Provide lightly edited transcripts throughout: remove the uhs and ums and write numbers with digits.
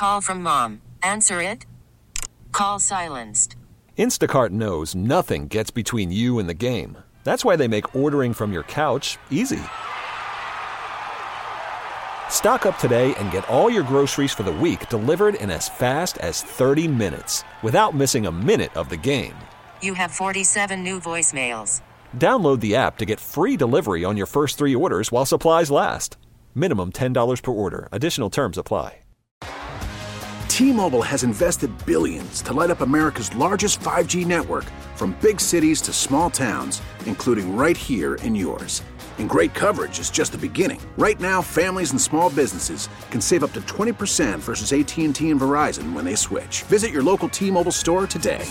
Call from mom. Answer it. Call silenced. Instacart knows nothing gets between you and the game. That's why they make ordering from your couch easy. Stock up today and get all your groceries for the week delivered in as fast as 30 minutes without missing a minute of the game. You have 47 new voicemails. Download the app to get free delivery on your first 3 orders while supplies last. Minimum $10 per order. Additional terms apply. T-Mobile has invested billions to light up America's largest 5G network, from big cities to small towns, including right here in yours. And great coverage is just the beginning. Right now, families and small businesses can save up to 20% versus AT&T and Verizon when they switch. Visit your local T-Mobile store today.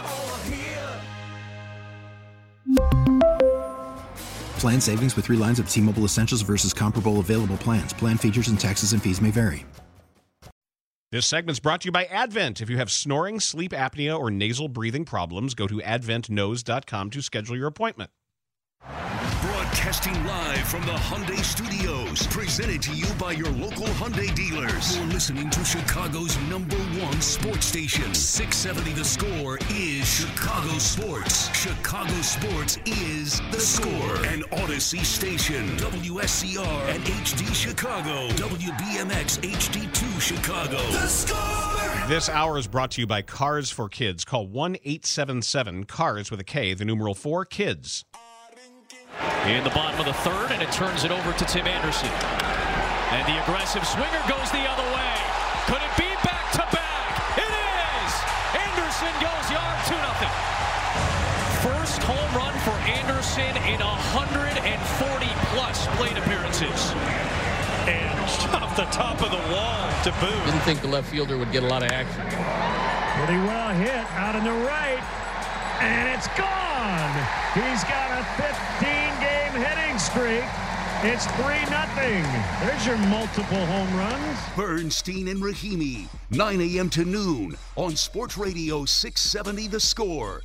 Plan savings with 3 lines of T-Mobile Essentials versus comparable available plans. Plan features and taxes and fees may vary. This segment's brought to you by Advent. If you have snoring, sleep apnea, or nasal breathing problems, go to adventnose.com to schedule your appointment. Broadcasting live from the Hyundai Studios, presented to you by your local Hyundai dealers. You're listening to Chicago's #1 sports station. 670 The Score is Chicago Sports. Chicago Sports is The Score. An Odyssey station. WSCR and HD Chicago. WBMX HD2 Chicago. The Score! This hour is brought to you by Cars for Kids. Call 1-877-CARS with a K, the numeral 4, KIDS. In the bottom of the third, and it turns it over to Tim Anderson. And the aggressive swinger goes the other way. Could it be back-to-back? It is! Anderson goes yard 2-0. First home run for Anderson in 140-plus plate appearances. And off the top of the wall to boot. Didn't think the left fielder would get a lot of action. Pretty well hit out in the right. And it's gone. He's got a 15-game hitting streak. It's 3-0. There's your multiple home runs. Bernstein and Rahimi, 9 a.m. to noon on Sports Radio 670 The Score.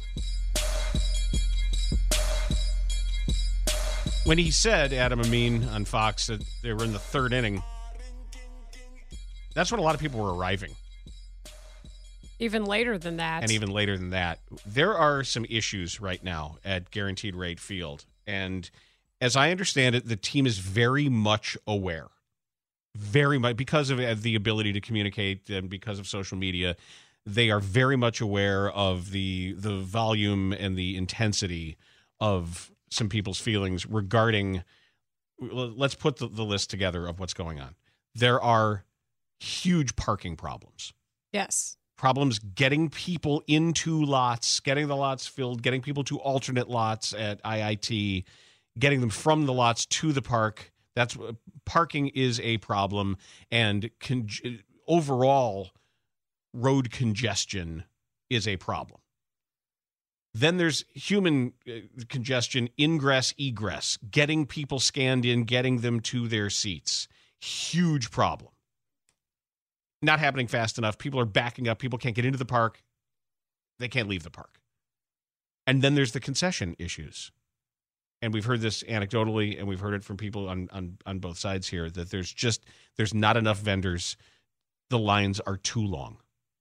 When he said, Adam Amin on Fox, that they were in the third inning, that's when a lot of people were arriving. Even later than that. And even later than that. There are some issues right now at Guaranteed Rate Field. And as I understand it, the team is very much aware. Very much. Because of the ability to communicate and because of social media, they are very much aware of the volume and the intensity of some people's feelings regarding, let's put the list together of what's going on. There are huge parking problems. Yes. Problems getting people into lots, getting the lots filled, getting people to alternate lots at IIT, getting them from the lots to the park. That's parking is a problem, and overall road congestion is a problem. Then there's human congestion, ingress, egress, getting people scanned in, getting them to their seats. Huge problem. Not happening fast enough. People are backing up. People can't get into the park. They can't leave the park. And then there's the concession issues. And we've heard this anecdotally, and we've heard it from people on both sides here, that there's not enough vendors. The lines are too long.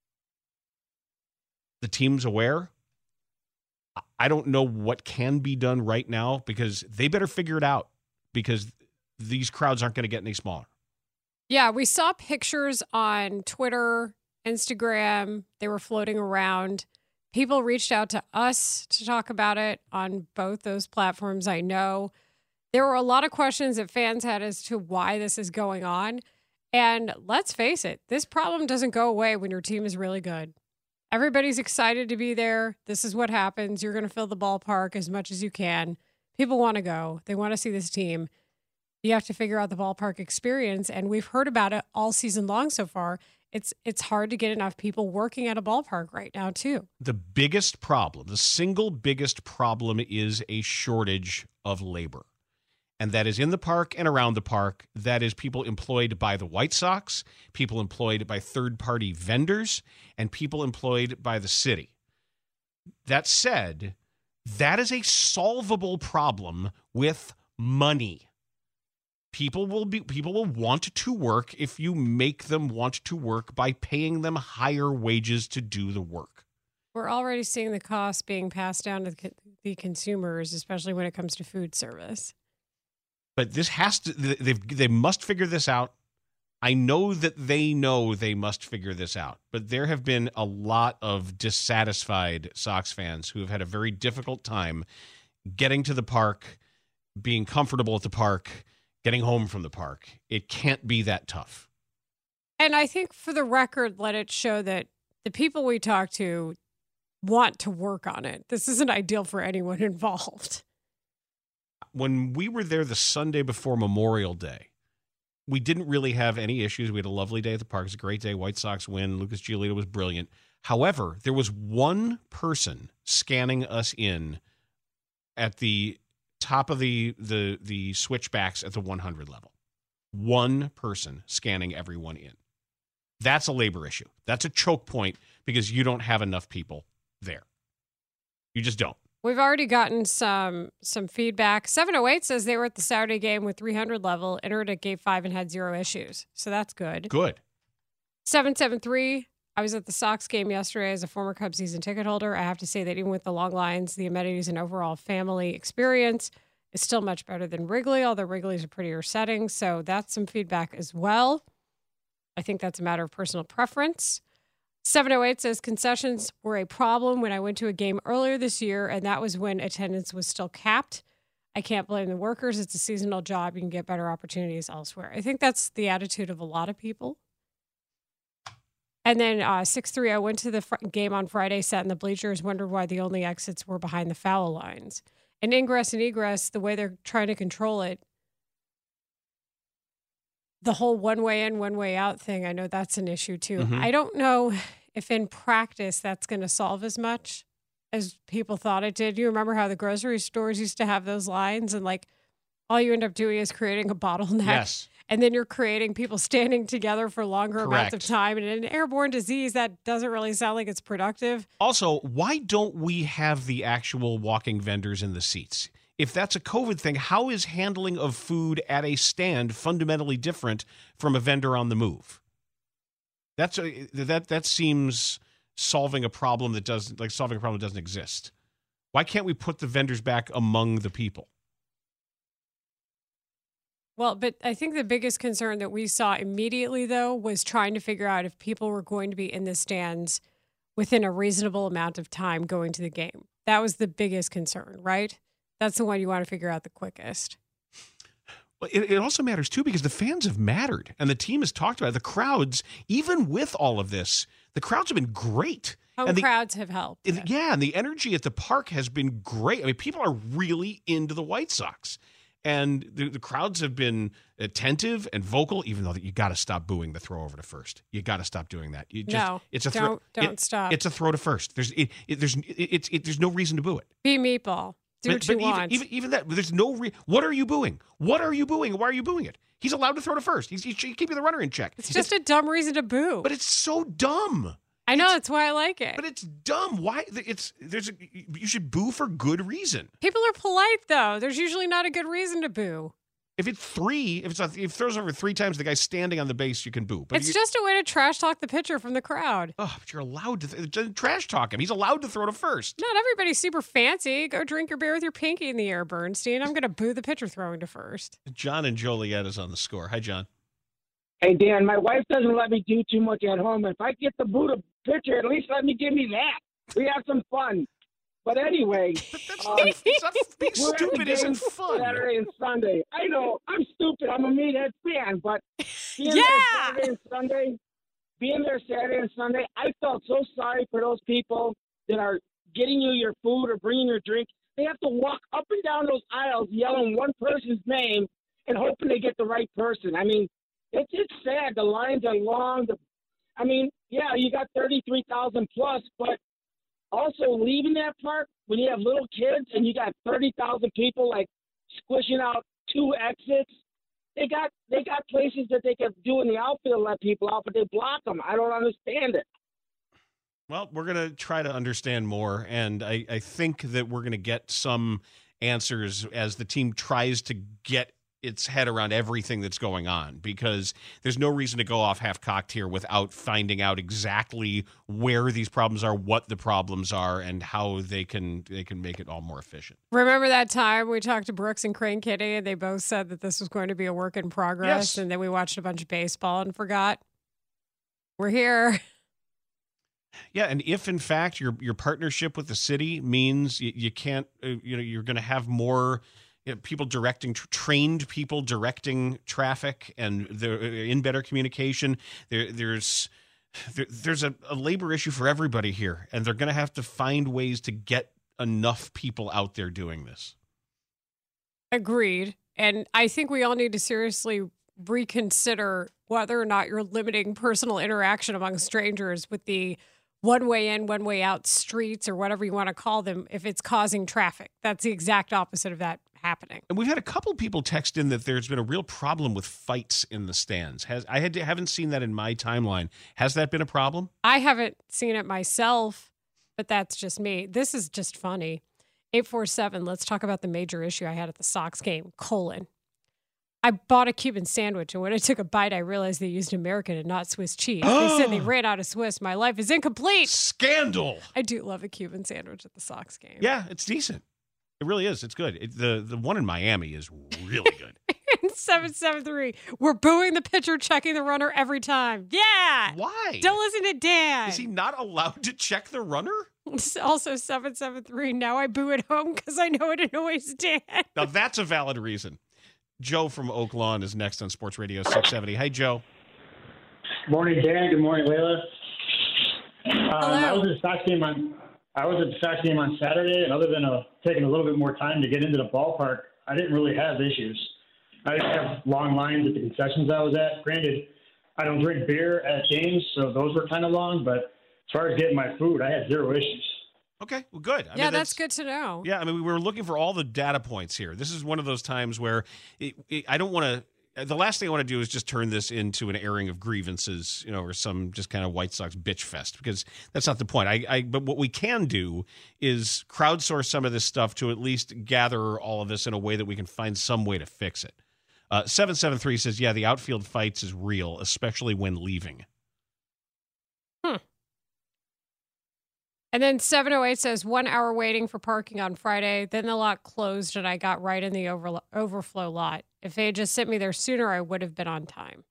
The team's aware. I don't know what can be done right now, because they better figure it out, because these crowds aren't going to get any smaller. Yeah, we saw pictures on Twitter, Instagram. They were floating around. People reached out to us to talk about it on both those platforms, I know. There were a lot of questions that fans had as to why this is going on. And let's face it, this problem doesn't go away when your team is really good. Everybody's excited to be there. This is what happens. You're going to fill the ballpark as much as you can. People want to go. They want to see this team. You have to figure out the ballpark experience, and we've heard about it all season long so far. It's hard to get enough people working at a ballpark right now, too. The biggest problem, the single biggest problem, is a shortage of labor. And that is in the park and around the park. That is people employed by the White Sox, people employed by third-party vendors, and people employed by the city. That said, that is a solvable problem with money. People will want to work if you make them want to work by paying them higher wages to do the work. We're already seeing the cost being passed down to the consumers, especially when it comes to food service. But this has to, they must figure this out. I know that they know they must figure this out, but there have been a lot of dissatisfied Sox fans who have had a very difficult time getting to the park, being comfortable at the park, getting home from the park. It can't be that tough. And I think for the record, let it show that the people we talk to want to work on it. This isn't ideal for anyone involved. When we were there the Sunday before Memorial Day, we didn't really have any issues. We had a lovely day at the park. It was a great day. White Sox win. Lucas Giolito was brilliant. However, there was one person scanning us in at the top of the switchbacks at the 100 level. One person scanning everyone in. That's a labor issue. That's a choke point because you don't have enough people there. You just don't. We've already gotten some feedback. 708 says they were at the Saturday game with 300 level, entered at gate 5 and had 0 issues. So that's good. Good. 773, I was at the Sox game yesterday as a former Cubs season ticket holder. I have to say that even with the long lines, the amenities and overall family experience is still much better than Wrigley, although Wrigley's a prettier setting. So that's some feedback as well. I think that's a matter of personal preference. 708 says concessions were a problem when I went to a game earlier this year, and that was when attendance was still capped. I can't blame the workers. It's a seasonal job. You can get better opportunities elsewhere. I think that's the attitude of a lot of people. And then 6-3, I went to the game on Friday, sat in the bleachers, wondered why the only exits were behind the foul lines. And ingress and egress, the way they're trying to control it, the whole one way in, one way out thing, I know that's an issue too. Mm-hmm. I don't know if in practice that's going to solve as much as people thought it did. You remember how the grocery stores used to have those lines and like all you end up doing is creating a bottleneck. Yes. And then you're creating people standing together for longer amounts of time. And in an airborne disease, that doesn't really sound like it's productive. Also, why don't we have the actual walking vendors in the seats? If that's a COVID thing, how is handling of food at a stand fundamentally different from a vendor on the move? That seems solving a problem that doesn't exist. Why can't we put the vendors back among the people? Well, but I think the biggest concern that we saw immediately, though, was trying to figure out if people were going to be in the stands within a reasonable amount of time going to the game. That was the biggest concern, right? That's the one you want to figure out the quickest. Well, it also matters, too, because the fans have mattered, and the team has talked about it. The crowds, even with all of this, the crowds have been great. Home crowds have helped. Yeah, and the energy at the park has been great. I mean, people are really into the White Sox. And the crowds have been attentive and vocal, even though you got to stop booing the throw over to first. You got to stop doing that. Don't stop. It's a throw to first. There's no reason to boo it. Be meatball. Do what you want. Even that, there's no what are you booing? What are you booing? Why are you booing it? He's allowed to throw to first. He's keeping the runner in check. It's just a dumb reason to boo. But it's so dumb. I know, that's why I like it. But it's dumb. Why? You should boo for good reason. People are polite, though. There's usually not a good reason to boo. If it throws over 3 times, the guy's standing on the base, you can boo. But it's just a way to trash talk the pitcher from the crowd. Oh, but you're allowed to trash talk him. He's allowed to throw to first. Not everybody's super fancy. Go drink your beer with your pinky in the air, Bernstein. I'm going to boo the pitcher throwing to first. John and Joliet is on the score. Hi, John. Hey, Dan, my wife doesn't let me do too much at home. If I get to boot a pitcher, at least let me give me that. We have some fun. But anyway, being stupid isn't fun. Saturday and Sunday. I know, I'm stupid. I'm a meathead fan, but being there Saturday and Sunday, I felt so sorry for those people that are getting you your food or bringing your drink. They have to walk up and down those aisles yelling one person's name and hoping they get the right person. I mean, it's sad. The lines are long. You got 33,000 plus, but also leaving that park when you have little kids and you got 30,000 people like squishing out 2 exits. They got places that they could do in the outfield, let people out, but they block them. I don't understand it. Well, we're going to try to understand more, and I think that we're going to get some answers as the team tries to get its head around everything that's going on, because there's no reason to go off half-cocked here without finding out exactly where these problems are, what the problems are, and how they can make it all more efficient. Remember that time we talked to Brooks and Crane Kitty, and they both said that this was going to be a work in progress, Yes. and then we watched a bunch of baseball and forgot. We're here. Yeah, and if in fact your partnership with the city means you can't, you're going to have more people directing, trained people directing traffic, and they're in better communication. There's a labor issue for everybody here, and they're going to have to find ways to get enough people out there doing this. Agreed. And I think we all need to seriously reconsider whether or not you're limiting personal interaction among strangers with the one way in, one way out streets, or whatever you want to call them, if it's causing traffic. That's the exact opposite of that happening. And we've had a couple people text in that there's been a real problem with fights in the stands. Haven't seen that in my timeline. Has that been a problem? I haven't seen it myself, but that's just me. This is just funny. 847, let's talk about the major issue I had at the Sox game, : I bought a Cuban sandwich, and when I took a bite, I realized they used American and not Swiss cheese. They said they ran out of Swiss. My life is incomplete. Scandal. I do love a Cuban sandwich at the Sox game. Yeah, it's decent. It really is. It's good. The one in Miami is really good. 773, we're booing the pitcher, checking the runner every time. Yeah. Why? Don't listen to Dan. Is he not allowed to check the runner? Also 773, now I boo at home because I know it annoys Dan. Now that's a valid reason. Joe from Oak Lawn is next on Sports Radio 670. Hey, Joe. Morning, Dan. Good morning, Layla. I was at the Sox game on Saturday, and other than taking a little bit more time to get into the ballpark, I didn't really have issues. I didn't have long lines at the concessions I was at. Granted, I don't drink beer at games, so those were kind of long, but as far as getting my food, I had zero issues. Okay, well, good. I mean, that's good to know. Yeah, I mean, we were looking for all the data points here. This is one of those times where I don't want to – the last thing I want to do is just turn this into an airing of grievances, or some just kind of White Sox bitch fest, because that's not the point. But what we can do is crowdsource some of this stuff to at least gather all of this in a way that we can find some way to fix it. 773 says, yeah, the outfield fights is real, especially when leaving. And then 708 says 1 hour waiting for parking on Friday. Then the lot closed and I got right in the overflow lot. If they had just sent me there sooner, I would have been on time.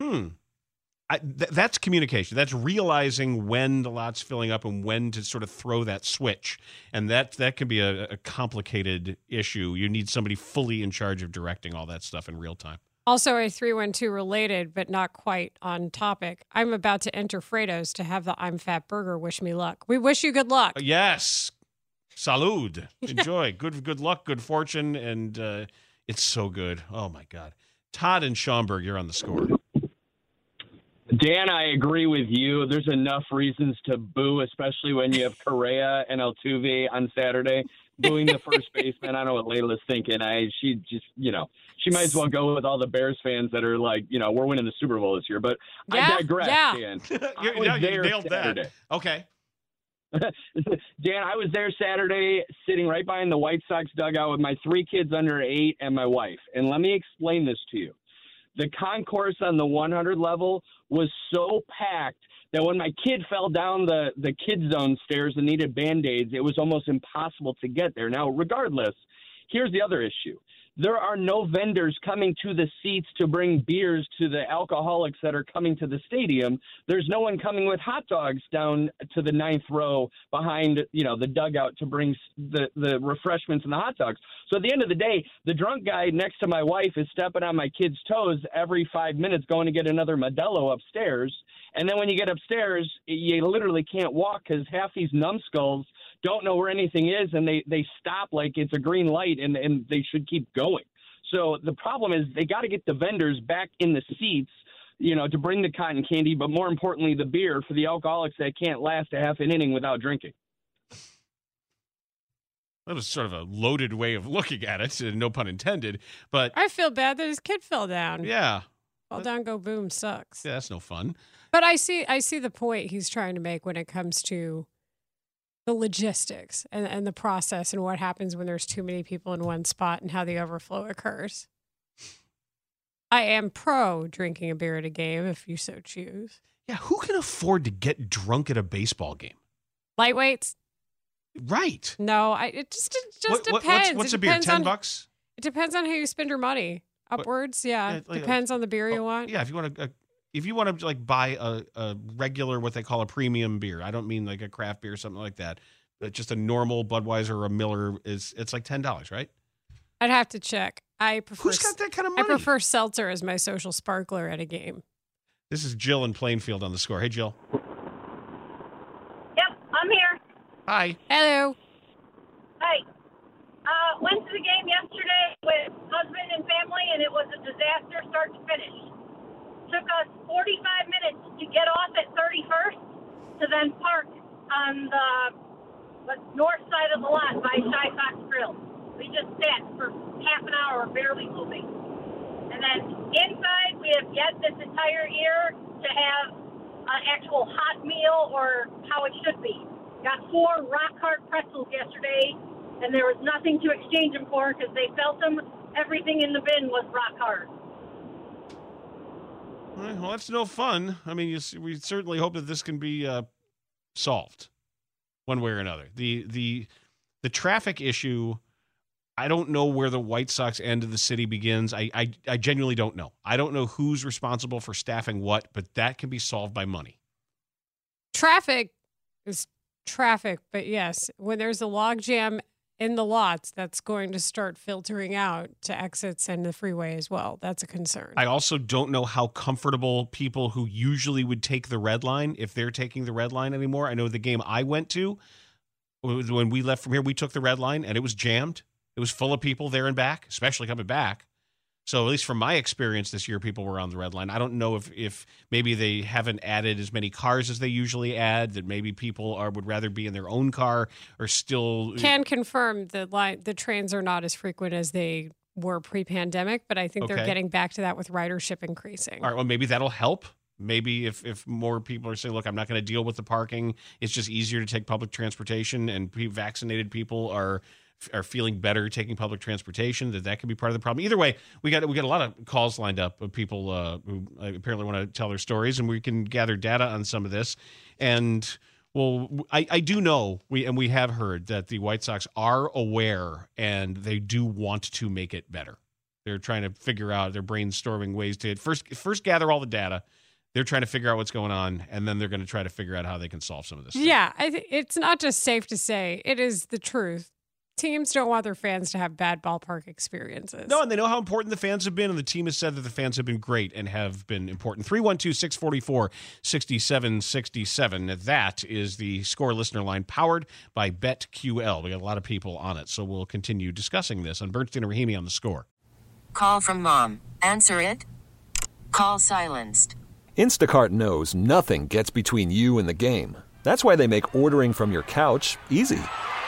That's communication. That's realizing when the lot's filling up and when to sort of throw that switch. And that can be a complicated issue. You need somebody fully in charge of directing all that stuff in real time. Also, a 312 related, but not quite on topic. I'm about to enter Fredo's to have the I'm Fat Burger. Wish me luck. We wish you good luck. Yes. Salud. Enjoy. Good luck, good fortune. And it's so good. Oh, my God. Todd and Schaumburg, you're on the score. Dan, I agree with you. There's enough reasons to boo, especially when you have Correa and Altuve on Saturday. Booing the first baseman. I don't know what Layla's thinking. She just, she might as well go with all the Bears fans that are like, we're winning the Super Bowl this year. But I digress, Dan. You nailed Saturday. That. Okay. Dan, I was there Saturday sitting right behind the White Sox dugout with my 3 kids under 8 and my wife. And let me explain this to you. The concourse on the 100 level was so packed that when my kid fell down the kid zone stairs and needed Band-Aids, it was almost impossible to get there. Now, regardless, here's the other issue. There are no vendors coming to the seats to bring beers to the alcoholics that are coming to the stadium. There's no one coming with hot dogs down to the 9th row behind, the dugout to bring the refreshments and the hot dogs. So at the end of the day, the drunk guy next to my wife is stepping on my kid's toes every 5 minutes going to get another Modelo upstairs. And then when you get upstairs, you literally can't walk because half these numbskulls don't know where anything is, and they stop like it's a green light, and they should keep going. So the problem is they got to get the vendors back in the seats, to bring the cotton candy, but more importantly, the beer for the alcoholics that can't last a half an inning without drinking. That was sort of a loaded way of looking at it, no pun intended. But I feel bad that his kid fell down. Yeah. Fall down, go boom sucks. Yeah, that's no fun. But I see the point he's trying to make when it comes to the logistics and the process and what happens when there's too many people in one spot and how the overflow occurs. I am pro drinking a beer at a game if you so choose. Yeah, who can afford to get drunk at a baseball game? Lightweights? Right. No, it just depends. What's a beer? $10? It depends on how you spend your money. Upwards, depends on the beer you want. Yeah, if you want to like buy a regular, what they call a premium beer. I don't mean like a craft beer or something like that. But just a normal Budweiser or a Miller it's like $10, right? I'd have to check. Who's got that kind of money? I prefer seltzer as my social sparkler at a game. This is Jill in Plainfield on the Score. Hey, Jill. Yep, I'm here. Hi. Hello. Hi. Went to the game yesterday with husband and family, and it was a disaster start to finish. Took us 45 minutes to get off at 31st to then park on the north side of the lot by Shy Fox Grill. We just sat for half an hour barely moving. And then inside, we have yet this entire year to have an actual hot meal or how it should be. Got 4 rock hard pretzels yesterday, and there was nothing to exchange them for because they felt them. Everything in the bin was rock hard. Well, that's no fun. I mean, we certainly hope that this can be solved one way or another. The traffic issue, I don't know where the White Sox end of the city begins. I genuinely don't know. I don't know who's responsible for staffing what, but that can be solved by money. Traffic is traffic, but yes, when there's a logjam in the lots, that's going to start filtering out to exits and the freeway as well. That's a concern. I also don't know how comfortable people who usually would take the red line, if they're taking the red line anymore. I know the game I went to, when we left from here, we took the red line and it was jammed. It was full of people there and back, especially coming back. So at least from my experience this year, people were on the red line. I don't know if maybe they haven't added as many cars as they usually add, that maybe people would rather be in their own car or still. Can confirm the trains are not as frequent as they were pre-pandemic, but I think they're getting back to that with ridership increasing. All right, well, maybe that'll help. Maybe if more people are saying, look, I'm not going to deal with the parking. It's just easier to take public transportation, and vaccinated people are feeling better taking public transportation, that could be part of the problem. Either way, we got a lot of calls lined up of people who apparently want to tell their stories, and we can gather data on some of this. And well, I do know we have heard that the White Sox are aware and they do want to make it better. They're trying to figure out, they're brainstorming ways to first gather all the data. They're trying to figure out what's going on, and then they're going to try to figure out how they can solve some of this stuff. Yeah, it's not just safe to say, it is the truth. Teams don't want their fans to have bad ballpark experiences. No, and they know how important the fans have been, and the team has said that the fans have been great and have been important. 312-644-6767. That is the Score listener line, powered by BetQL. We got a lot of people on it, so we'll continue discussing this on Bernstein and Rahimi on the Score. Call from mom. Answer it. Call silenced. Instacart knows nothing gets between you and the game. That's why they make ordering from your couch easy.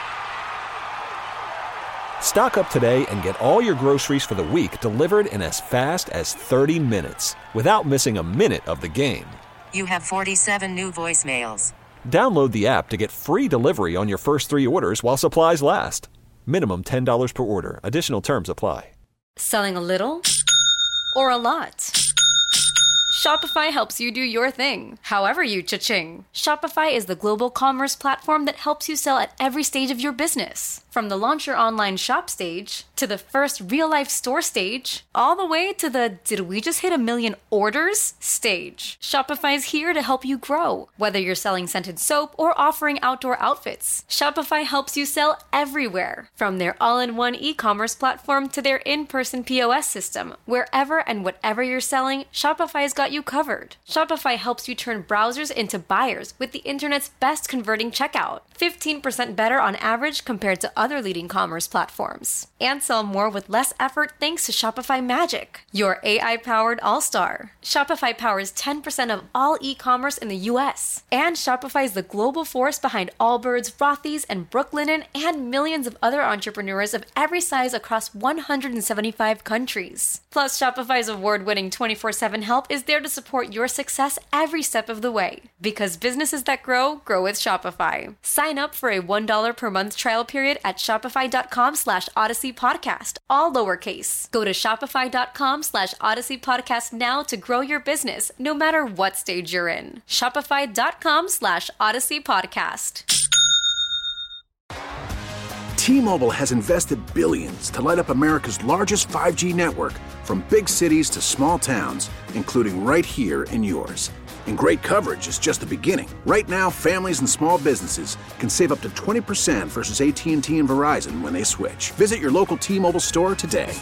Stock up today and get all your groceries for the week delivered in as fast as 30 minutes without missing a minute of the game. You have 47 new voicemails. Download the app to get free delivery on your first 3 orders while supplies last. Minimum $10 per order. Additional terms apply. Selling a little or a lot? Shopify helps you do your thing, however you cha-ching. Shopify is the global commerce platform that helps you sell at every stage of your business. From the launch your online shop stage, to the first real-life store stage, all the way to the did we just hit 1 million orders stage. Shopify's here to help you grow. Whether you're selling scented soap or offering outdoor outfits, Shopify helps you sell everywhere. From their all-in-one e-commerce platform to their in-person POS system, wherever and whatever you're selling, Shopify's got you covered. Shopify helps you turn browsers into buyers with the internet's best converting checkout. 15% better on average compared to other leading commerce platforms. And sell more with less effort thanks to Shopify Magic, your AI-powered all-star. Shopify powers 10% of all e-commerce in the U.S. And Shopify is the global force behind Allbirds, Rothy's, and Brooklinen, and millions of other entrepreneurs of every size across 175 countries. Plus, Shopify's award-winning 24/7 help is there to support your success every step of the way. Because businesses that grow, grow with Shopify. Sign up for a $1 per month trial period at shopify.com/Odyssey Podcast, all lowercase. Go to shopify.com/Odyssey Podcast now to grow your business, no matter what stage you're in. Shopify.com/Odyssey Podcast. T-Mobile has invested billions to light up America's largest 5G network, from big cities to small towns, including right here in yours. And great coverage is just the beginning. Right now, families and small businesses can save up to 20% versus AT&T and Verizon when they switch. Visit your local T-Mobile store today.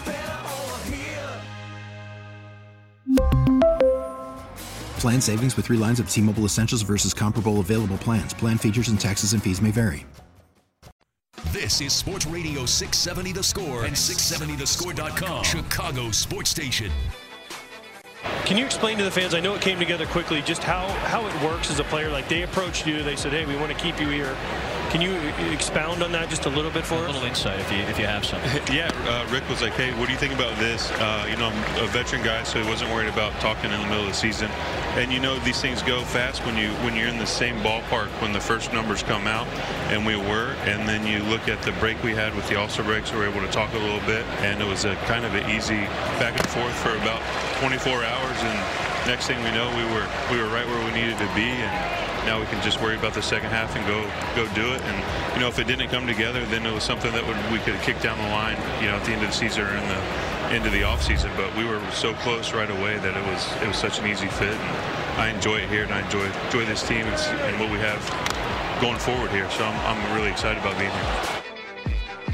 Plan savings with 3 lines of T-Mobile Essentials versus comparable available plans. Plan features and taxes and fees may vary. This is Sports Radio 670 The Score and 670thescore.com, Chicago sports station. Can you explain to the fans, I know it came together quickly, just how it works as a player? Like, they approached you, they said, hey, we want to keep you here. Can you expound on that just a little bit for us? A little insight if you have some. Yeah, Rick was like, hey, what do you think about this? I'm a veteran guy, so he wasn't worried about talking in the middle of the season. And these things go fast when you're in the same ballpark when the first numbers come out, and we were. And then you look at the break we had with the All-Star breaks, we were able to talk a little bit, and it was a kind of an easy back and forth for about 24 hours. And next thing we know, we were right where we needed to be, and now we can just worry about the second half and go do it. And if it didn't come together, then it was something that we could have kicked down the line, at the end of the season or in the end of the off season. But we were so close right away that it was such an easy fit. And I enjoy it here, and I enjoy this team and what we have going forward here. So I'm really excited about being here.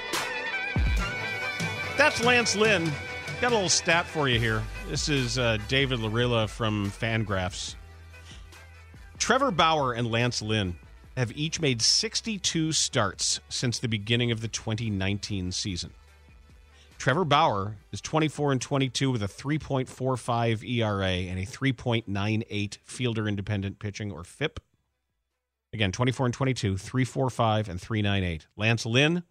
That's Lance Lynn. Got a little stat for you here. This is David Larilla from Fangraphs. Trevor Bauer and Lance Lynn have each made 62 starts since the beginning of the 2019 season. Trevor Bauer is 24-22 with a 3.45 ERA and a 3.98 fielder independent pitching, or FIP. Again, 24-22, 3.45 and 3.98. Lance Lynn,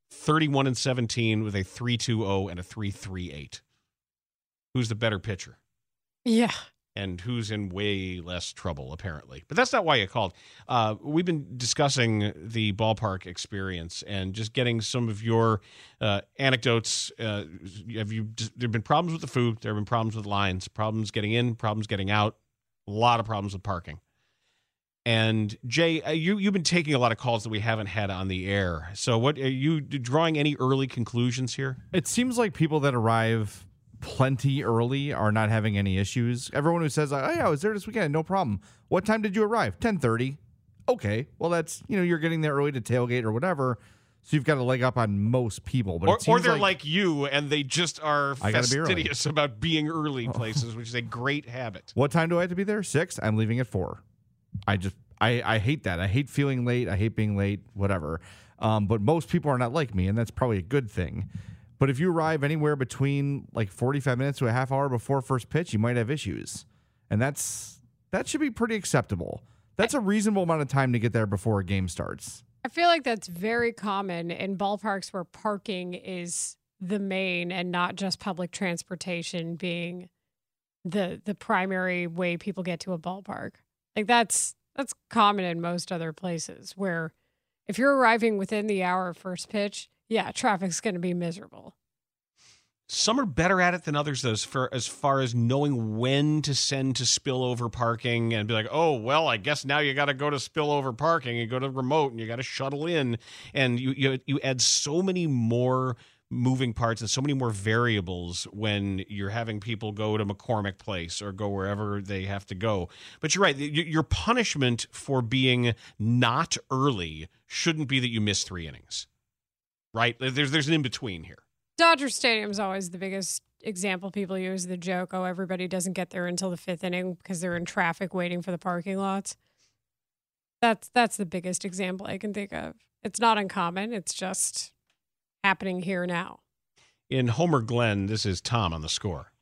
31-17 with a 3.20 and a 3.38. Who's the better pitcher? Yeah. And who's in way less trouble, apparently. But that's not why you called. We've been discussing the ballpark experience and just getting some of your anecdotes. There have been problems with the food. There have been problems with lines, problems getting in, problems getting out, a lot of problems with parking. And, Jay, you've been taking a lot of calls that we haven't had on the air. So what are you drawing any early conclusions here? It seems like people that arrive plenty early are not having any issues. Everyone who says, oh yeah, I was there this weekend, no problem. What time did you arrive? 10:30. Okay, well that's, you're getting there early to tailgate or whatever, so you've got a leg up on most people. But or they're like you, and they just are fastidious about being early places, which is a great habit. What time do I have to be there? 6. I'm leaving at 4. I hate that. I hate feeling late. I hate being late, whatever. But most people are not like me, and that's probably a good thing. But if you arrive anywhere between like 45 minutes to a half hour before first pitch, you might have issues. And that should be pretty acceptable. That's a reasonable amount of time to get there before a game starts. I feel like that's very common in ballparks where parking is the main and not just public transportation being the primary way people get to a ballpark. Like that's common in most other places where if you're arriving within the hour of first pitch, yeah, traffic's going to be miserable. Some are better at it than others, though, as far as knowing when to send to spillover parking and be like, oh, well, I guess now you got to go to spillover parking and go to remote and you got to shuttle in. And you add so many more moving parts and so many more variables when you're having people go to McCormick Place or go wherever they have to go. But you're right. Your punishment for being not early shouldn't be that you miss 3 innings. Right? There's an in-between here. Dodger Stadium is always the biggest example people use, the joke, oh, everybody doesn't get there until the 5th inning because they're in traffic waiting for the parking lots. That's the biggest example I can think of. It's not uncommon. It's just happening here now. In Homer Glen, this is Tom on the Score.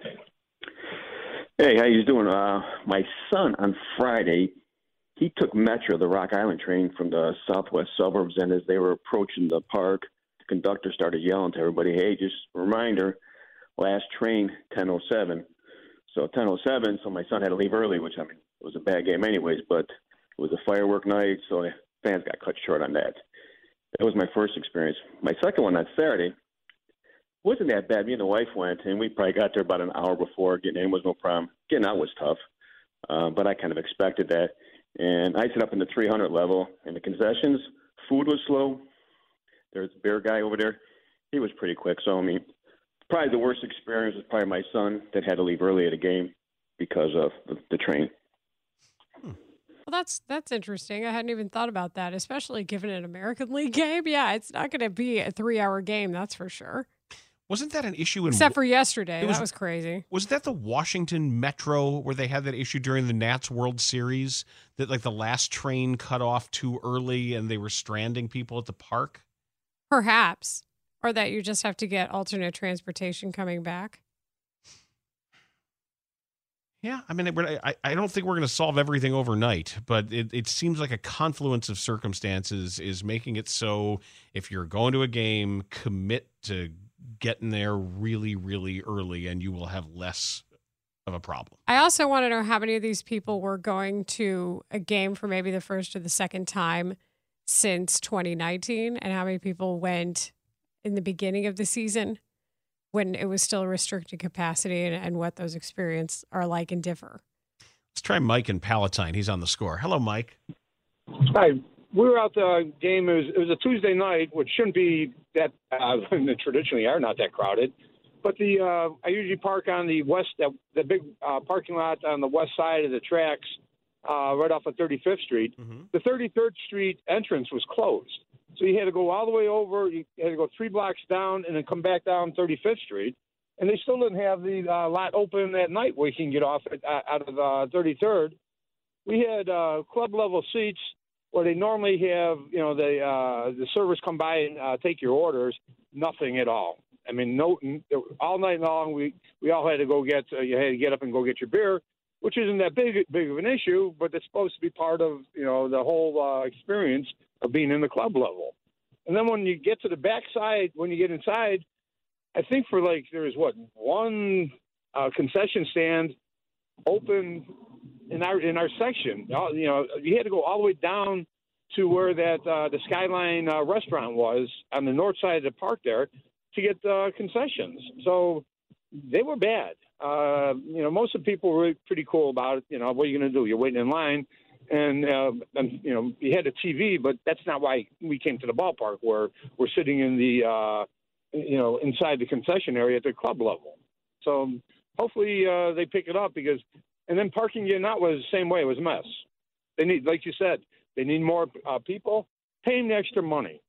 Hey, how you doing? My son on Friday, he took Metro, the Rock Island train, from the southwest suburbs, and as they were approaching the park, the conductor started yelling to everybody, hey, just a reminder, last train, 10:07. So 10:07, so my son had to leave early, which, I mean, it was a bad game anyways, but it was a firework night, so the fans got cut short on that. That was my first experience. My second one on Saturday wasn't that bad. Me and the wife went, and we probably got there about an hour before. Getting in was no problem. Getting out was tough, but I kind of expected that. And I sit up in the 300 level, and the concessions, food was slow. There's a beer guy over there. He was pretty quick. So, I mean, probably the worst experience was probably my son that had to leave early at a game because of the train. Well, that's interesting. I hadn't even thought about that, especially given an American League game. Yeah, it's not going to be a 3-hour game, that's for sure. Wasn't that an issue in Except for yesterday. That was crazy. Was that the Washington Metro where they had that issue during the Nats World Series that like the last train cut off too early and they were stranding people at the park? Perhaps. Or that you just have to get alternate transportation coming back. Yeah, I mean, I don't think we're going to solve everything overnight, but it seems like a confluence of circumstances is making it so if you're going to a game, commit to getting there really, really early, and you will have less of a problem. I also want to know how many of these people were going to a game for maybe the first or the second time since 2019, and how many people went in the beginning of the season when it was still restricted capacity, and what those experiences are like and differ. Let's try Mike in Palatine. He's on the score. Hello, Mike. Hi. We were out the game. It was a Tuesday night, which shouldn't be that traditionally are not that crowded. But I usually park on the west, the big parking lot on the west side of the tracks, right off of 35th Street. Mm-hmm. The 33rd Street entrance was closed, so you had to go all the way over. You had to go 3 blocks down and then come back down 35th Street. And they still didn't have the lot open at night where you can get off out of 33rd. We had club level seats where they normally have, the servers come by and take your orders. Nothing at all. I mean, all night long we all had to go you had to get up and go get your beer, which isn't that big of an issue, but it's supposed to be part of the whole experience of being in the club level. And then when you get to the backside, when you get inside, I think there's one concession stand open in our section. You had to go all the way down to where that the Skyline restaurant was on the north side of the park there to get concessions. So they were bad. Most of the people were pretty cool about it. What are you going to do? You're waiting in line, and you had a TV, but that's not why we came to the ballpark, where we're sitting in the inside the concession area at the club level. So hopefully they pick it up and then parking getting out was the same way. It was a mess. They need, like you said, they need more people. Pay them the extra money.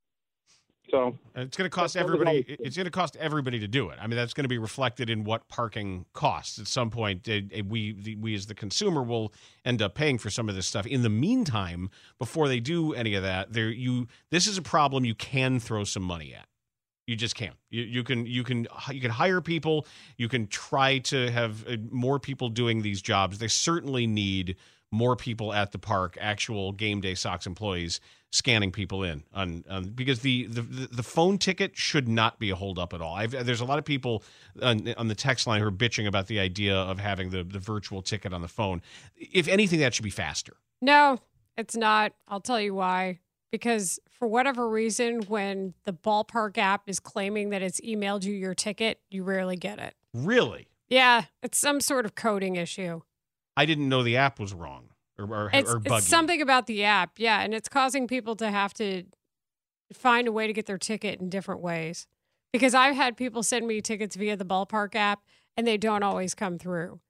So it's going to cost everybody. It's going to cost everybody to do it. I mean, that's going to be reflected in what parking costs at some point. We as the consumer will end up paying for some of this stuff. In the meantime, before they do any of that, this is a problem you can throw some money at. You just can't. You can hire people. You can try to have more people doing these jobs. They certainly need more people at the park, actual game day Sox employees scanning people in because the phone ticket should not be a holdup at all. There's a lot of people on the text line who are bitching about the idea of having the virtual ticket on the phone. If anything, that should be faster. No, it's not. I'll tell you why. Because for whatever reason, when the ballpark app is claiming that it's emailed you your ticket, you rarely get it. Really? Yeah, it's some sort of coding issue. I didn't know the app was wrong or buggy. It's something about the app, yeah, and it's causing people to have to find a way to get their ticket in different ways. Because I've had people send me tickets via the ballpark app, and they don't always come through.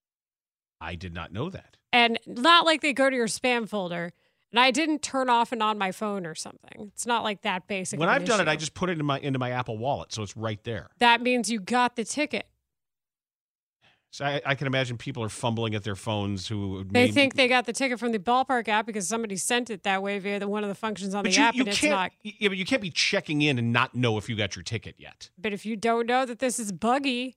I did not know that. And not like they go to your spam folder. And I didn't turn off and on my phone or something. It's not like that basic. When I've done it, I just put it into my Apple Wallet, so it's right there. That means you got the ticket. So I can imagine people are fumbling at their phones they think they got the ticket from the ballpark app because somebody sent it that way via one of the functions on the app, and it's not. Yeah, but you can't be checking in and not know if you got your ticket yet. But if you don't know that this is buggy,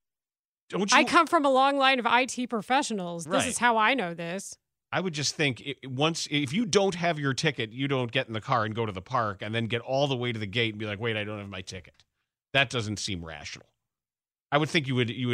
I come from a long line of IT professionals. This is how I know this. I would just think if you don't have your ticket, you don't get in the car and go to the park and then get all the way to the gate and be like, wait, I don't have my ticket. That doesn't seem rational. I would think you would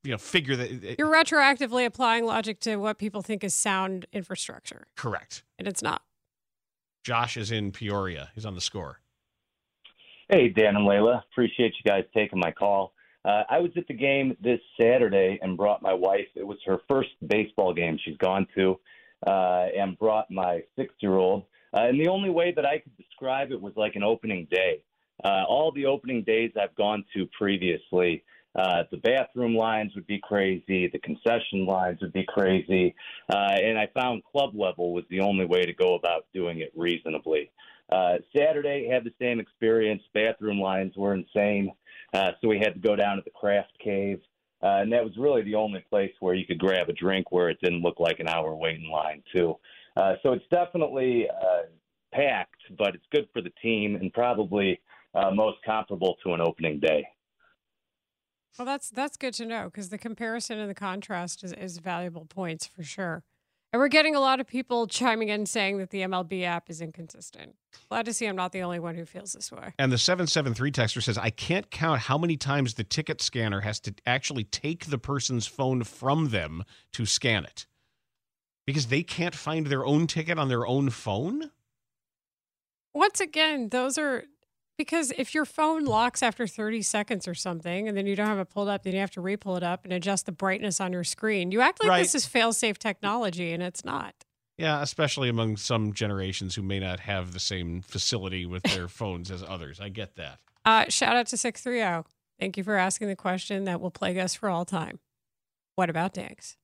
figure that. You're retroactively applying logic to what people think is sound infrastructure. Correct. And it's not. Josh is in Peoria. He's on the score. Hey, Dan and Layla. Appreciate you guys taking my call. I was at the game this Saturday and brought my wife. It was her first baseball game she's gone to, and brought my 6-year-old. And the only way that I could describe it was like an opening day. All the opening days I've gone to previously, the bathroom lines would be crazy, the concession lines would be crazy, and I found club level was the only way to go about doing it reasonably. Saturday had the same experience. Bathroom lines were insane, so we had to go down to the Craft Cave, and that was really the only place where you could grab a drink where it didn't look like an hour waiting line, too. So it's definitely packed, but it's good for the team and probably most comparable to an opening day. Well, that's good to know, because the comparison and the contrast is valuable points for sure. And we're getting a lot of people chiming in saying that the MLB app is inconsistent. Glad to see I'm not the only one who feels this way. And the 773 texter says, I can't count how many times the ticket scanner has to actually take the person's phone from them to scan it. Because they can't find their own ticket on their own phone? Once again, those are... Because if your phone locks after 30 seconds or something, and then you don't have it pulled up, then you have to re-pull it up and adjust the brightness on your screen. You act like this is fail-safe technology, and it's not. Yeah, especially among some generations who may not have the same facility with their phones as others. I get that. Shout out to 630. Thank you for asking the question that will plague us for all time. What about Danks?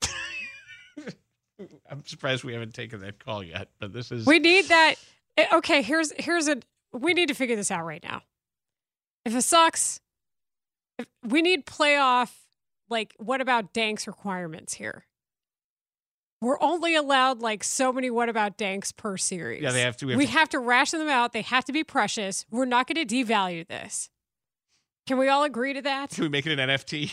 I'm surprised we haven't taken that call yet, but this is... We need that. Okay, we need to figure this out right now. If it sucks, we need playoff, what about Danks requirements here? We're only allowed so many what about Danks per series. Yeah, they have to. We have to ration them out. They have to be precious. We're not going to devalue this. Can we all agree to that? Can we make it an NFT?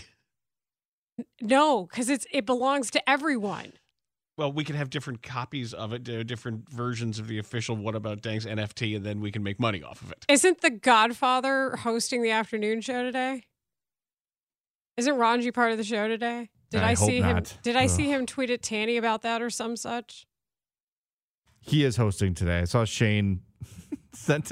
No, because it belongs to everyone. Well, we could have different copies of it, different versions of the official What About Danks NFT, and then we can make money off of it. Isn't The Godfather hosting the afternoon show today? Isn't Ranji part of the show today? Did I see him tweet at Tanny about that or some such? He is hosting today. I saw Shane sent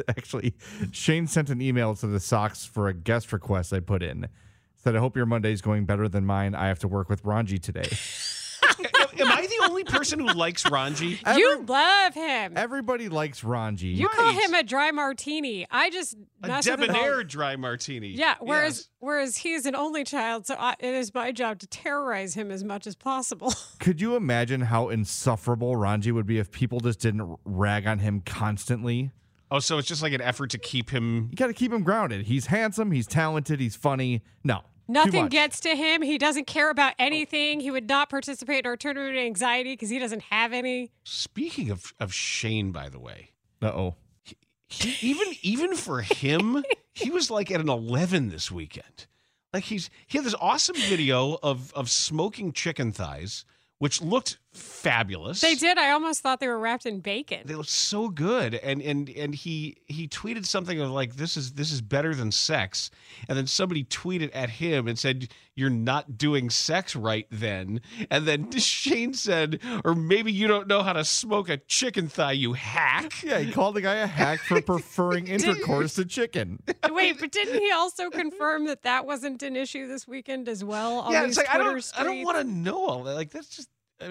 an email to the Sox for a guest request I put in. Said, I hope your Monday's going better than mine. I have to work with Ranji today. Am I the only person who likes Ranji? You love him. Everybody likes Ranji. You call him a dry martini. I just a debonair dry martini. Yeah. Whereas he's an only child, so it is my job to terrorize him as much as possible. Could you imagine how insufferable Ranji would be if people just didn't rag on him constantly? Oh, so it's just like an effort to keep him. You got to keep him grounded. He's handsome. He's talented. He's funny. No. Nothing gets to him. He doesn't care about anything. He would not participate in our tournament anxiety because he doesn't have any. Speaking of Shane, by the way. Uh-oh. Even for him, he was at an 11 this weekend. He had this awesome video of smoking chicken thighs, which looked fabulous. They did. I almost thought they were wrapped in bacon. They looked so good. And he tweeted something of this is better than sex. And then somebody tweeted at him and said, you're not doing sex right then. And then Shane said, or maybe you don't know how to smoke a chicken thigh, you hack. Yeah, he called the guy a hack for preferring intercourse to chicken. Wait, but didn't he also confirm that wasn't an issue this weekend as well? Yeah, it's I don't want to know all that. That's just,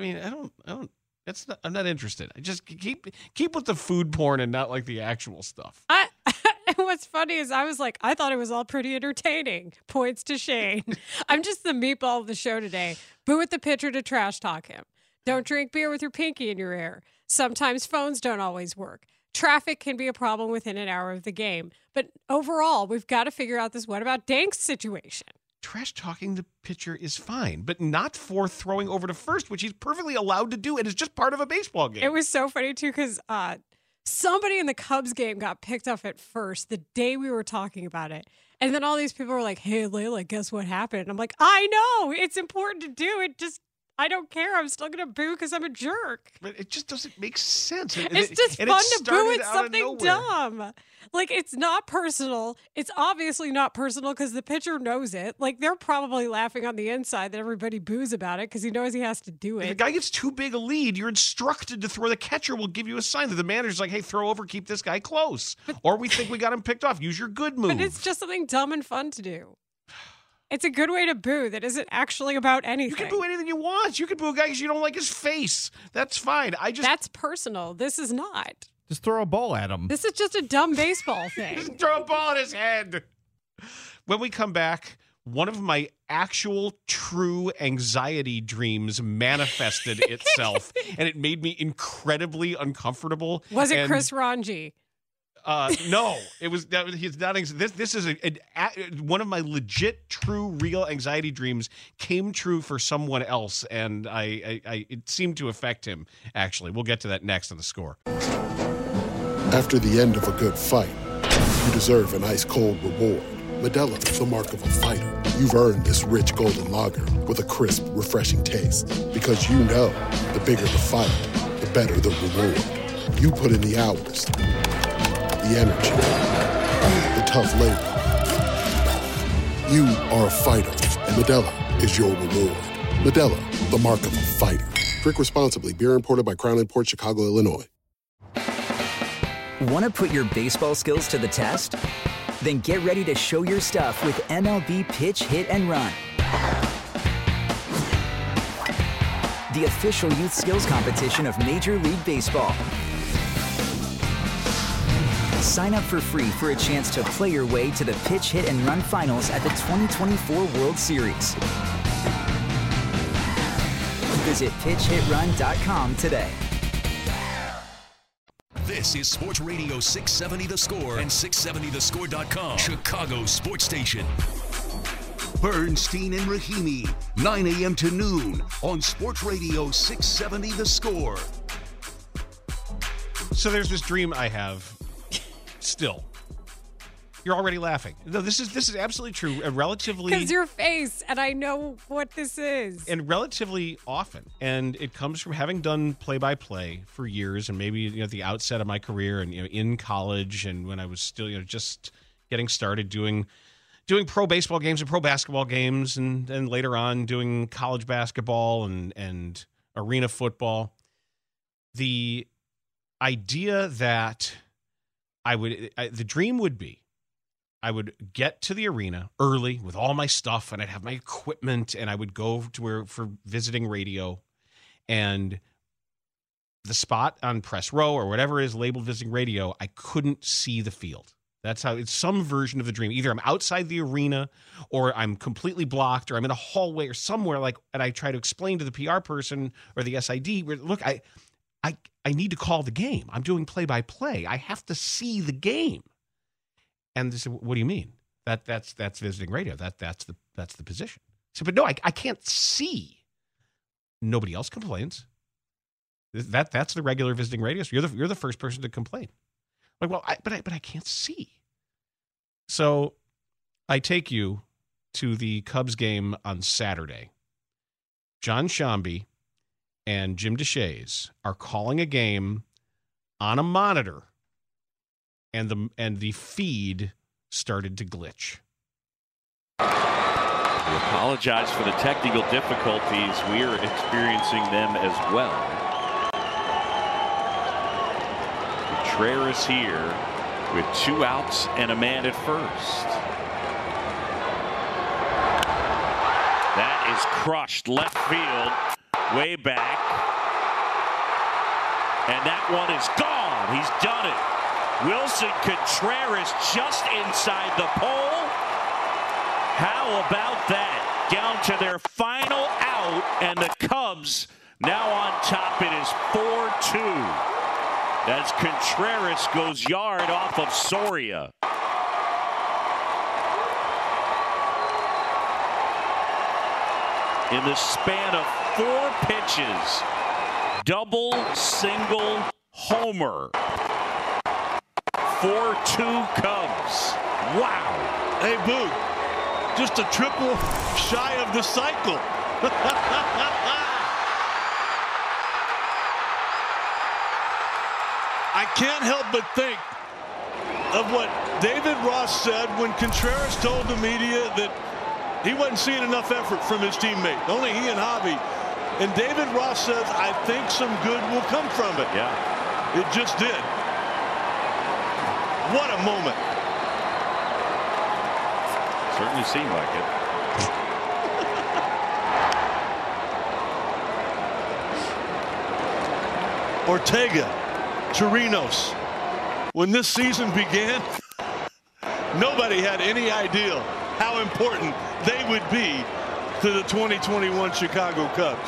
I'm not interested. I just keep with the food porn and not the actual stuff. What's funny is I was I thought it was all pretty entertaining. Points to Shane. I'm just the meatball of the show today. Boo at the pitcher to trash talk him. Don't drink beer with your pinky in your ear. Sometimes phones don't always work. Traffic can be a problem within an hour of the game. But overall, we've got to figure out this what about Danks situation. Trash talking the pitcher is fine, but not for throwing over to first, which he's perfectly allowed to do. And it's just part of a baseball game. It was so funny, too, because somebody in the Cubs game got picked up at first the day we were talking about it. And then all these people were like, hey, Layla, guess what happened? And I'm like, I know. It's important to do it. I don't care. I'm still going to boo because I'm a jerk. But it just doesn't make sense. It's just fun to boo at something dumb. Like, it's not personal. It's obviously not personal because the pitcher knows it. Like, they're probably laughing on the inside that everybody boos about it because he knows he has to do it. If a guy gets too big a lead, you're instructed to throw. The catcher will give you a sign that the manager's like, hey, throw over, keep this guy close. Or we think we got him picked off. Use your good move. But it's just something dumb and fun to do. It's a good way to boo that isn't actually about anything. You can boo anything you want. You can boo a guy because you don't like his face. That's fine. That's personal. This is not. Just throw a ball at him. This is just a dumb baseball thing. Just throw a ball at his head. When we come back, one of my actual true anxiety dreams manifested itself, and it made me incredibly uncomfortable. Was it Chris Ranji? No, it was that. He's not. This is one of my legit, true, real anxiety dreams came true for someone else, and it seemed to affect him. Actually, we'll get to that next on The Score. After the end of a good fight, you deserve an ice-cold reward. Modelo is the mark of a fighter. You've earned this rich golden lager with a crisp, refreshing taste. Because you know, the bigger the fight, the better the reward. You put in the hours, the energy, the tough labor. You are a fighter, and Modelo is your reward. Modelo, the mark of a fighter. Drink responsibly. Beer imported by Crown Imports, Chicago, Illinois. Want to put your baseball skills to the test? Then get ready to show your stuff with MLB Pitch, Hit, and Run. The official youth skills competition of Major League Baseball. Sign up for free for a chance to play your way to the Pitch, Hit, and Run finals at the 2024 World Series. Visit pitchhitrun.com today. This is Sports Radio 670 The Score and 670thescore.com, Chicago Sports Station. Bernstein and Rahimi, 9 a.m. to noon on Sports Radio 670 The Score. So there's this dream I have still. You're already laughing. No, this is absolutely true. Relatively, because your face, and I know what this is. And relatively often, and it comes from having done play-by-play for years, and maybe at the outset of my career, and in college, and when I was still just getting started doing pro baseball games and pro basketball games, and then later on doing college basketball and arena football. The idea that the dream would be, I would get to the arena early with all my stuff, and I'd have my equipment, and I would go to for visiting radio, and the spot on press row or whatever is labeled visiting radio, I couldn't see the field. That's how it's some version of the dream. Either I'm outside the arena, or I'm completely blocked, or I'm in a hallway or somewhere and I try to explain to the PR person or the SID, look, I need to call the game. I'm doing play-by-play. I have to see the game. And they said, what do you mean? That's visiting radio. That's the position. So, but no, I can't see. Nobody else complains. That's the regular visiting radio. So you're the first person to complain. Like, well, but I can't see. So I take you to the Cubs game on Saturday. John Shambi and Jim Deshaies are calling a game on a monitor. And the feed started to glitch. We apologize for the technical difficulties. We are experiencing them as well. Contreras here with 2 outs and a man at first. That is crushed left field, way back. And that one is gone. He's done it. Wilson Contreras just inside the pole. How about that? Down to their final out, and the Cubs now on top. It is 4-2. As Contreras goes yard off of Soria. In the span of 4 pitches, double, single, homer. 4-2 Cubs. Wow. Hey, Boog, just a triple shy of the cycle. I can't help but think of what David Ross said when Contreras told the media that he wasn't seeing enough effort from his teammate, only he and Javi. And David Ross says, I think some good will come from it. Yeah. It just did. What a moment. Certainly seemed like it. Ortega, Chirinos. When this season began, nobody had any idea how important they would be to the 2021 Chicago Cubs.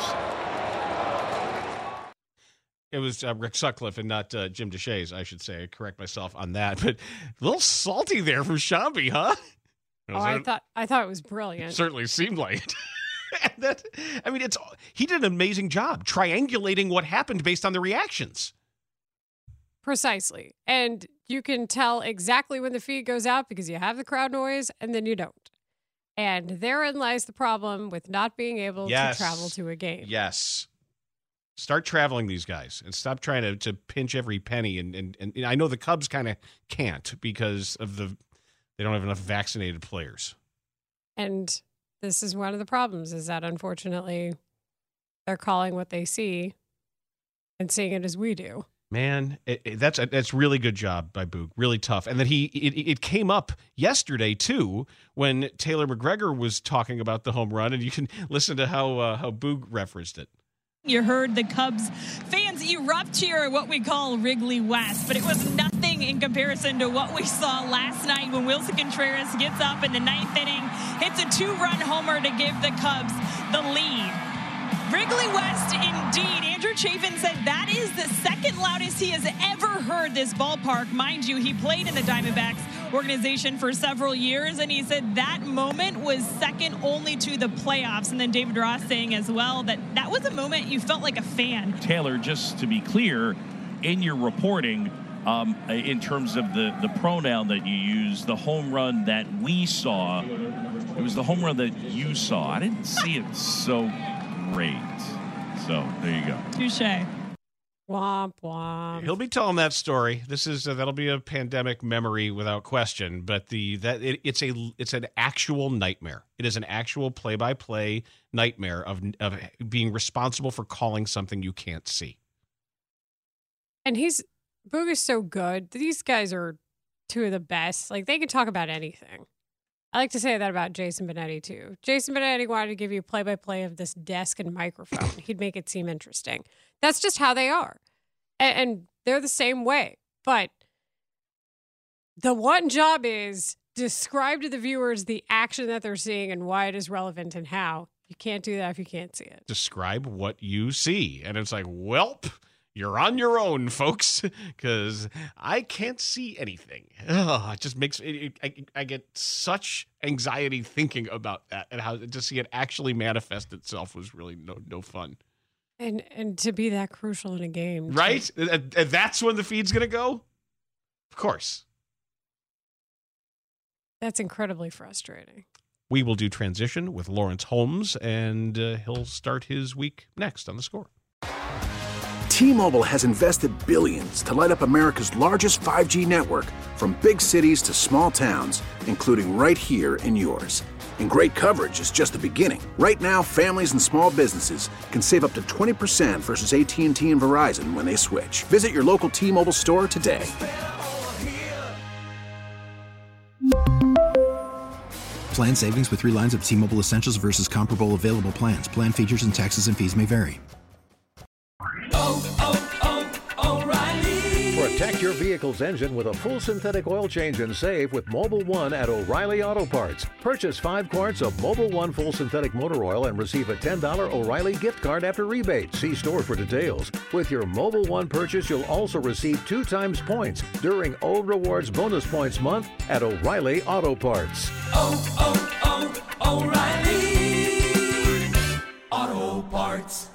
It was Rick Sutcliffe and not Jim Deshaies, I should say. I correct myself on that. But a little salty there from Shambi, huh? I thought it was brilliant. Certainly seemed like it. He did an amazing job triangulating what happened based on the reactions. Precisely. And you can tell exactly when the feed goes out because you have the crowd noise and then you don't. And therein lies the problem with not being able to travel to a game. Yes. Start traveling these guys and stop trying to pinch every penny. And I know the Cubs kind of can't because of they don't have enough vaccinated players. And this is one of the problems is that unfortunately they're calling what they see and seeing it as we do. Man, that's really good job by Boog. Really tough. And then it came up yesterday, too, when Taylor McGregor was talking about the home run. And you can listen to how Boog referenced it. You heard the Cubs fans erupt here at what we call Wrigley West, but it was nothing in comparison to what we saw last night when Wilson Contreras gets up in the ninth inning, hits a 2-run homer to give the Cubs the lead. Wrigley West, indeed. Andrew Chafin said that is the second loudest he has ever heard this ballpark. Mind you, he played in the Diamondbacks organization for several years, and he said that moment was second only to the playoffs. And then David Ross saying as well that was a moment you felt like a fan. Taylor, just to be clear, in your reporting, in terms of the pronoun that you used, the home run that we saw, it was the home run that you saw. I didn't see it so great. So there you go. Touché. Womp womp. He'll be telling that story. This is that'll be a pandemic memory without question. But it's an actual nightmare. It is an actual play-by-play nightmare of being responsible for calling something you can't see. And Boog is so good. These guys are two of the best. Like they can talk about anything. I like to say that about Jason Benetti, too. Jason Benetti wanted to give you play-by-play of this desk and microphone. He'd make it seem interesting. That's just how they are. And they're the same way. But the one job is describe to the viewers the action that they're seeing and why it is relevant and how. You can't do that if you can't see it. Describe what you see. And it's like, welp. You're on your own, folks, because I can't see anything. It just makes I get such anxiety thinking about that, and how to see it actually manifest itself was really no fun. And to be that crucial in a game, right? And that's when the feed's going to go. Of course, that's incredibly frustrating. We will do transition with Lawrence Holmes, and he'll start his week next on The Score. T-Mobile has invested billions to light up America's largest 5G network, from big cities to small towns, including right here in yours. And great coverage is just the beginning. Right now, families and small businesses can save up to 20% versus AT&T and Verizon when they switch. Visit your local T-Mobile store today. Plan savings with 3 lines of T-Mobile Essentials versus comparable available plans. Plan features and taxes and fees may vary. Protect your vehicle's engine with a full synthetic oil change and save with Mobil 1 at O'Reilly Auto Parts. Purchase 5 quarts of Mobil 1 full synthetic motor oil and receive a $10 O'Reilly gift card after rebate. See store for details. With your Mobil 1 purchase, you'll also receive 2 times points during O Rewards Bonus Points Month at O'Reilly Auto Parts. O'Reilly Auto Parts.